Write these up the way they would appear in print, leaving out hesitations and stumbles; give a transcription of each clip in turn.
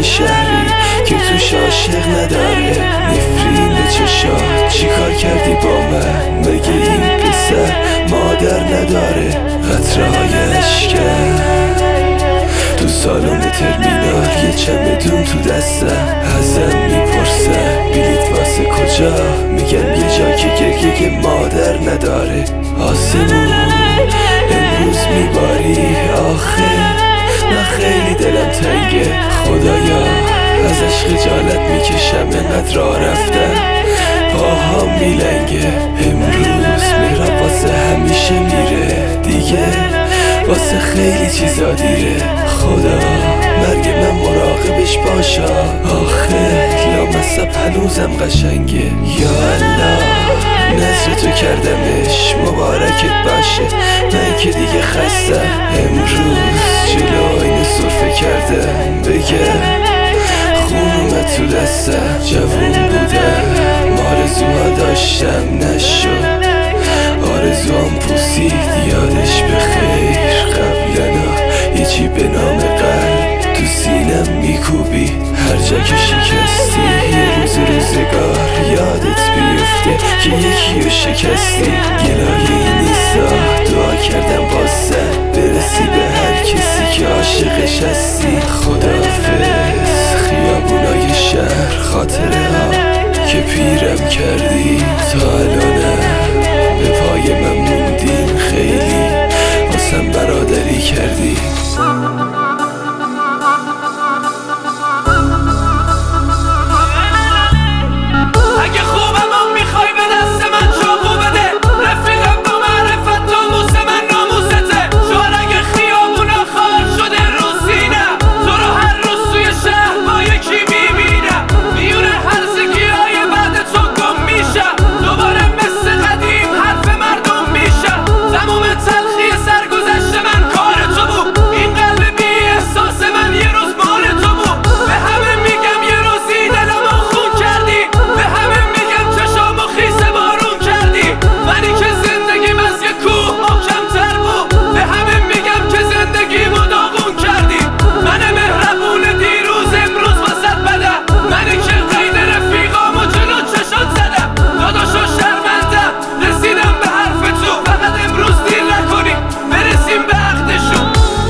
شهری که توش عاشق نداره. نفرین چشات چی کار کردی با من؟ مگه این پسر مادر نداره؟ قطره های اشکم تو سالن ترمینال، یه چمدون تو دستم، ازم میپرسن بلیت واسه کجا؟ میگم یه جا که گریه مادر نداره. آسمون امروز میباری آخه، من خیلی دلم تنگه خدایا، ازش خجالت میکشم انقدر راه رفتم، پاهام میلنگه. امروز مهراب واسه همیشه میره دیگه، واسه خیلی چیزا دیره. خدا مرگ من مراقبش باشا، آخه لامصب هنوزم قشنگه. یا الله نظر تو کردمش مبارکت باشه، من که دیگه خستم. امروز جلو آینه سرفه کردم بگم خون اومد تو دستم. جوون بودم آرزوها داشتم نشد، آرزوام پوسید یادش بخیر. قبلنا یه به نام قلب تو سینم میکوبید، هر جا که شکستی یه روزگار یادت بیفته که یکیو شکستی. گلایه نیستا دعا کردم واسه برسی به هر کسی که عاشقش هستی. خداحافظ خیابونای شهر، خاطره ها که پیرم کردی، تا الانم به پای من موندین. خیلی واسم برادری کردی. اگه خوبم هم میخوای به دست من چاقو بده، رفیقم با معرفت تو موس من ناموسته. شوهر اگه خیابونا خار شده رو سینم، تو رو هر روز توی شهر با یکی میبینم. میونه هر زگیهای بعد تو گم میشم، دوباره مثل قدیم حرف مردم میشم. تموم تلخی سرگذشت من کار تو بود، این قلب بی احساس من یه روز مال تو بود. به همه میگم یه روزی دلمو خون کردی، به همه میگم چشامو خیس بارون کردی. منی که زندگیم از یه کوه محکم‌تر بود، به همه میگم که زندگیمو داغون کردی. من مهربون دیروز امروز واسط بدم، منی که قید رفیقامو جلو چشات زدم. داداشو شرمندم رسیدم به حرف تو، فقط امروز دیر نکنی برسیم به عقدشون.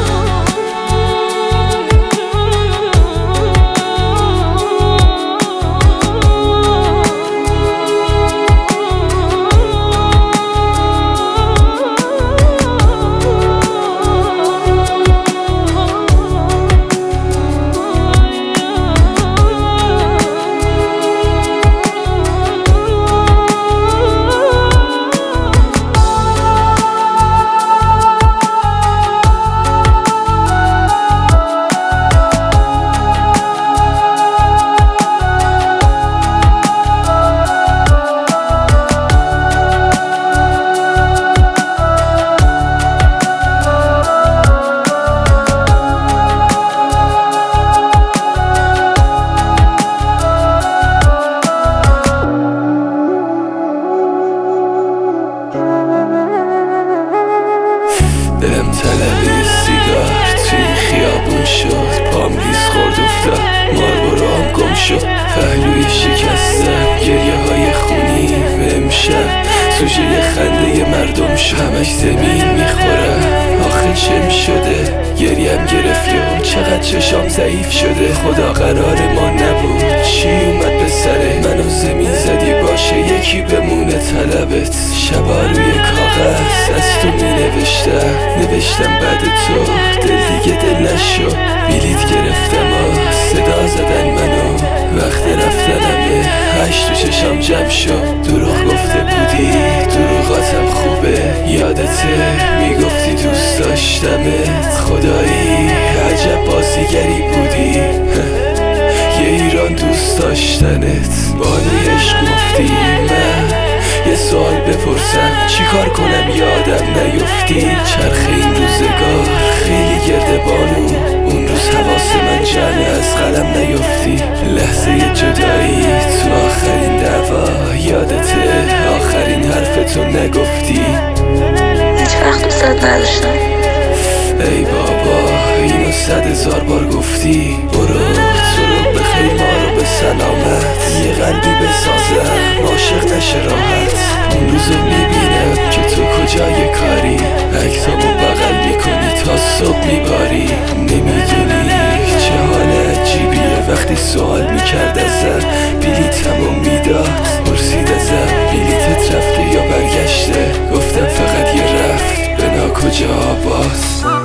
دلم طلب سیگار توی خیابون شد، پام لیز خورد افتاد، ماربورو هم گم شد. پهلوی شکستم گریه های خونی و امشب سوژه خنده مردم شد. همش زمین میخورم آخه چم شده، گریم گرفت یا چقدر چشام ضعیف شده. خدا قرار ما نبود چی اومد به سره منو زمین زدی باشه یکی بمونه طلبت. شبا روی کاغذ از تو می نوشتم بعد تو دل دیگه دل نشد. بلیت گرفتم صدا زدن منو، وقت رفتنمه هشت تو چشام جمع شد. دروغ گفته بودی دروغاتم خوبه، یادته میگفتی دوست داشتمت. خدایی عجب بازیگری بودی، یه ایران دوست داشتنت. بانوی عشق گفتی من یه سوال بپرسم چی کار کنم یادم نیفتی. چرخ این روزگار خیلی گرده بانو، اون روز حواس من جمعه از قلم نیفتی. لحظه جدایی تو آخرین دعوا یادته، آخرین حرفتو نگفتی. هیچ وقت دوست نداشتم. ای بابا اینو 100,000 بار گفتی. برو تو رو سلامت یه قلبی بسازم عاشق نشه راحت. اون روزو میبینم که تو کجای کاری، عکسامو بغل میکنی تا صبح میباری. نمیدونی چه حال عجیبیه وقتی سوال میکرد ازم، بلیتمو میداد پرسید ازم بلیتت رفته یا برگشته، گفتم فقط یه رفت به ناکجا باز.